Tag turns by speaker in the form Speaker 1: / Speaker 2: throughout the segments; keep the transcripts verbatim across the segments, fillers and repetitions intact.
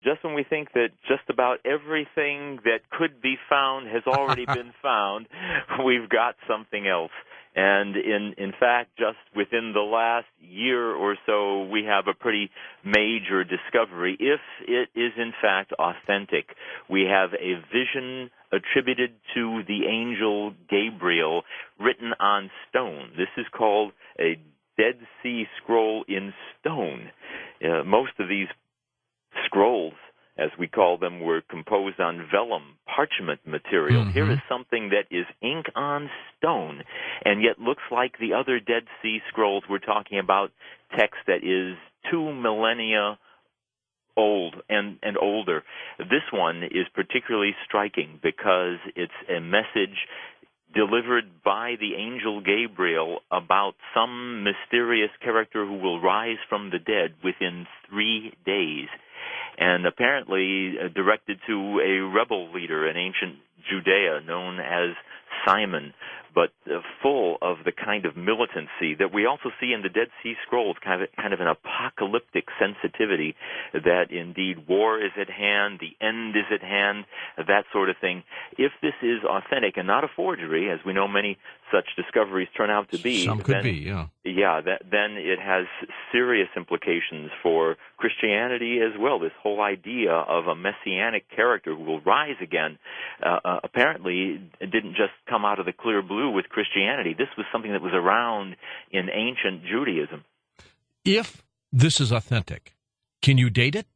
Speaker 1: just when we think that just about everything that could be found has already been found, we've got something else. And in in fact, just within the last year or so, we have a pretty major discovery. If it is in fact authentic, we have a vision attributed to the angel Gabriel written on stone. This is called a Dead Sea Scroll in stone. Uh, most of these scrolls, as we call them, were composed on vellum, parchment material.
Speaker 2: Mm-hmm.
Speaker 1: Here is something that is ink on stone, and yet looks like the other Dead Sea Scrolls. We're talking about text that is two millennia old and, and older. This one is particularly striking because it's a message delivered by the angel Gabriel about some mysterious character who will rise from the dead within three days. And apparently uh, directed to a rebel leader in ancient Judea known as Simon, but uh, full of the kind of militancy that we also see in the Dead Sea Scrolls, kind of, kind of an apocalyptic sensitivity that indeed war is at hand, the end is at hand, that sort of thing. If this is authentic and not a forgery, as we know many such discoveries turn out to be,
Speaker 2: some could
Speaker 1: then,
Speaker 2: be, yeah.
Speaker 1: Yeah, that, then it has serious implications for Christianity as well. This whole idea of a messianic character who will rise again uh, uh, apparently didn't just come out of the clear blue with Christianity. This was something that was around in ancient Judaism.
Speaker 2: If this is authentic, can you date it?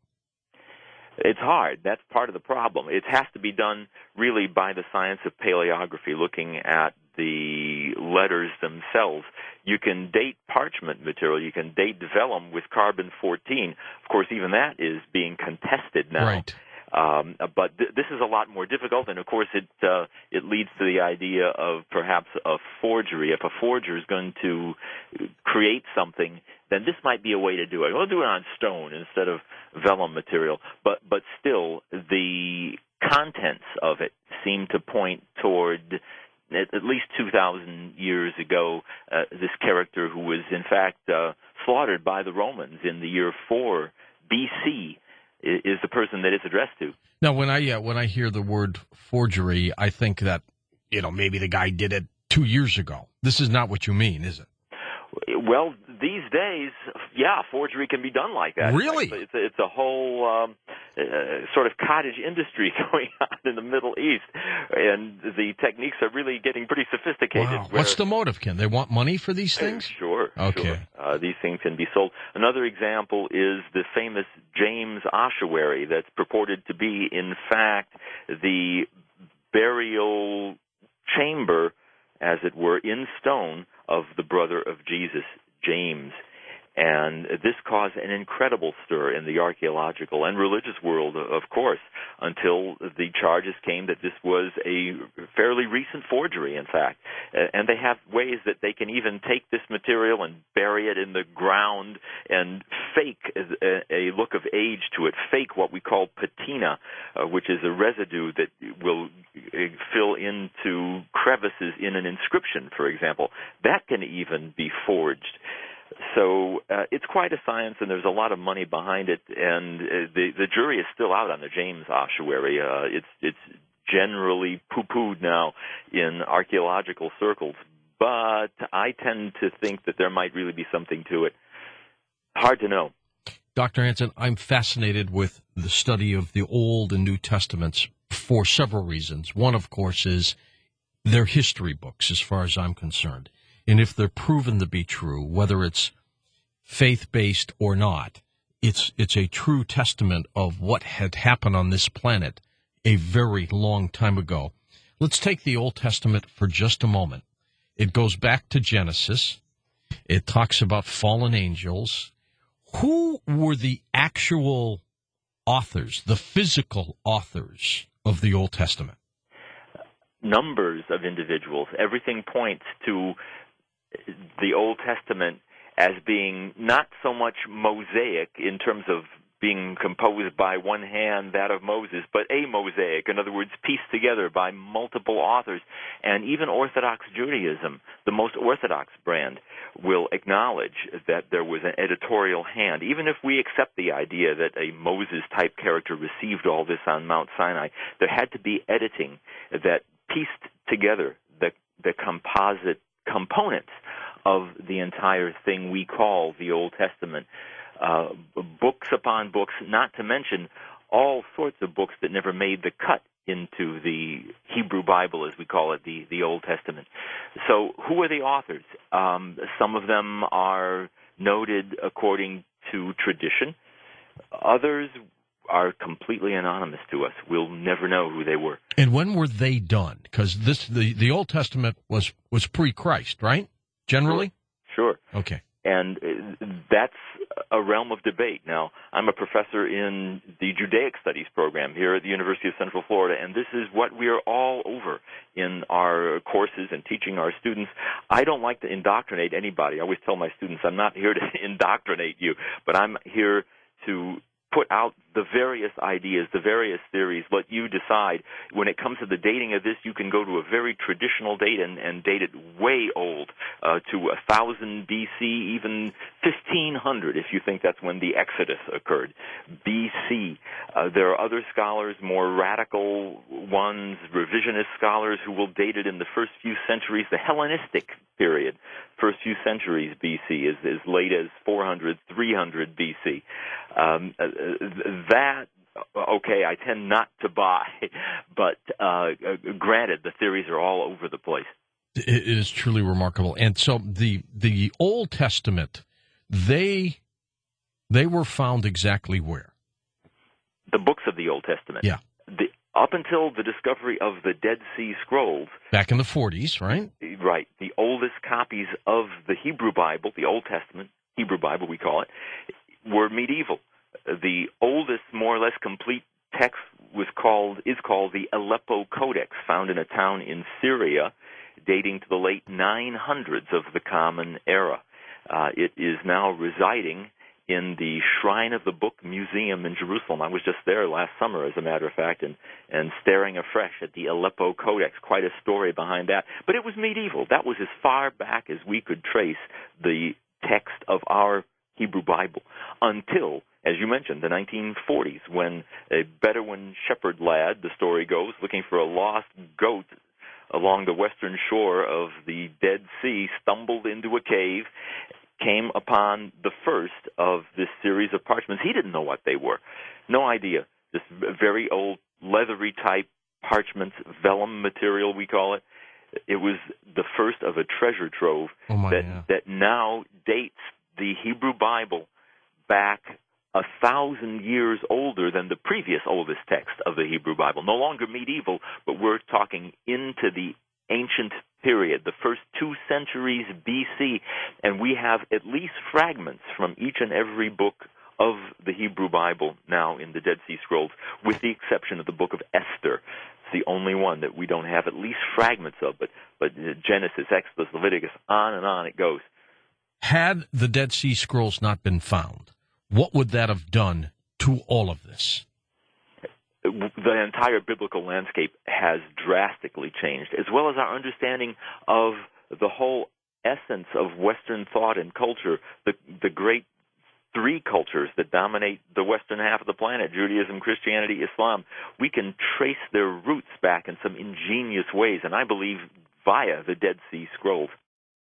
Speaker 1: It's hard. That's part of the problem. It has to be done really by the science of paleography, looking at the letters themselves. You can date parchment material. You can date vellum with carbon fourteen. Of course, even that is being contested now.
Speaker 2: Right.
Speaker 1: Um, but th- this is a lot more difficult, and of course it uh, it leads to the idea of perhaps a forgery. If a forger is going to create something, then this might be a way to do it. We'll do it on stone instead of vellum material. But but still, the contents of it seem to point toward at, at least two thousand years ago, uh, this character who was in fact uh, slaughtered by the Romans in the year four B C is the person that it's addressed to.
Speaker 2: Now, when I uh, when I hear the word forgery, I think that, you know, maybe the guy did it two years ago. This is not what you mean, is it?
Speaker 1: Well, these days, yeah, forgery can be done like that.
Speaker 2: Really?
Speaker 1: It's a, it's a whole um, uh, sort of cottage industry going on in the Middle East, and the techniques are really getting pretty sophisticated.
Speaker 2: Wow. What's the motive, Ken? They want money for these things?
Speaker 1: Sure.
Speaker 2: Okay.
Speaker 1: Sure. Uh, these things can be sold. Another example is the famous James ossuary that's purported to be, in fact, the burial chamber, as it were, in stone of the brother of Jesus, James. And this caused an incredible stir in the archaeological and religious world, of course, until the charges came that this was a fairly recent forgery, in fact. And they have ways that they can even take this material and bury it in the ground and fake a look of age to it, fake what we call patina, uh, which is a residue that will fill into crevices in an inscription, for example. That can even be forged. So uh, it's quite a science, and there's a lot of money behind it. And uh, the the jury is still out on the James ossuary. Uh, it's it's generally poo-pooed now in archaeological circles, but I tend to think that there might really be something to it. Hard to know.
Speaker 2: Doctor Hansen, I'm fascinated with the study of the Old and New Testaments for several reasons. One, of course, is they're history books, as far as I'm concerned. And if they're proven to be true, whether it's faith-based or not, it's it's a true testament of what had happened on this planet a very long time ago. Let's take the Old Testament for just a moment. It goes back to Genesis. It talks about fallen angels. Who were the actual authors, the physical authors of the Old Testament?
Speaker 1: Numbers of individuals. Everything points to the Old Testament as being not so much Mosaic in terms of being composed by one hand, that of Moses, but a mosaic, in other words, pieced together by multiple authors. And even Orthodox Judaism, the most orthodox brand, will acknowledge that there was an editorial hand. Even if we accept the idea that a Moses-type character received all this on Mount Sinai, there had to be editing that pieced together the, the composite components of the entire thing we call the Old Testament. Uh, books upon books, not to mention all sorts of books that never made the cut into the Hebrew Bible, as we call it, the, the Old Testament. So who are the authors? Um, some of them are noted according to tradition. Others are completely anonymous to us. We'll never know who they were.
Speaker 2: And when were they done? Because this the, the Old Testament was, was pre-Christ, right? Generally?
Speaker 1: Sure. Sure.
Speaker 2: Okay.
Speaker 1: And that's a realm of debate. Now, I'm a professor in the Judaic Studies program here at the University of Central Florida, and this is what we are all over in our courses and teaching our students. I don't like to indoctrinate anybody. I always tell my students, I'm not here to indoctrinate you, but I'm here to put out the various ideas, the various theories, let you decide. When it comes to the dating of this, you can go to a very traditional date and, and date it way old, uh, to one thousand B C, even fifteen hundred, if you think that's when the Exodus occurred, B C. Uh, there are other scholars, more radical ones, revisionist scholars, who will date it in the first few centuries, the Hellenistic period, first few centuries B C, as, as late as four hundred, three hundred B C. Um, that, okay, I tend not to buy, but uh, granted, the theories are all over the place.
Speaker 2: It is truly remarkable. And so the the Old Testament, they they were found exactly where?
Speaker 1: The books of the Old Testament.
Speaker 2: Yeah.
Speaker 1: The, up until the discovery of the Dead Sea Scrolls.
Speaker 2: Back in the forties, right?
Speaker 1: Right. The oldest copies of the Hebrew Bible, the Old Testament, Hebrew Bible we call it, were medieval. The oldest, more or less complete text was called is called the Aleppo Codex, found in a town in Syria, dating to the late nine hundreds of the Common Era. Uh, it is now residing in the Shrine of the Book Museum in Jerusalem. I was just there last summer, as a matter of fact, and, and staring afresh at the Aleppo Codex. Quite a story behind that. But it was medieval. That was as far back as we could trace the text of our Hebrew Bible, until, as you mentioned, the nineteen forties, when a Bedouin shepherd lad, the story goes, looking for a lost goat along the western shore of the Dead Sea, stumbled into a cave, came upon the first of this series of parchments. He didn't know what they were. No idea. This very old leathery type parchments, vellum material we call it. It was the first of a treasure trove
Speaker 2: oh my,
Speaker 1: that,
Speaker 2: yeah.
Speaker 1: that now dates the Hebrew Bible back a thousand years older than the previous oldest text of the Hebrew Bible. No longer medieval, but we're talking into the ancient period, the first two centuries B C, and we have at least fragments from each and every book of the Hebrew Bible now in the Dead Sea Scrolls, with the exception of the book of Esther. It's the only one that we don't have at least fragments of, but, but Genesis, Exodus, Leviticus, on and on it goes.
Speaker 2: Had the Dead Sea Scrolls not been found, what would that have done to all of this?
Speaker 1: The entire biblical landscape has drastically changed, as well as our understanding of the whole essence of Western thought and culture, the, the great three cultures that dominate the western half of the planet, Judaism, Christianity, Islam. We can trace their roots back in some ingenious ways, and I believe via the Dead Sea Scrolls.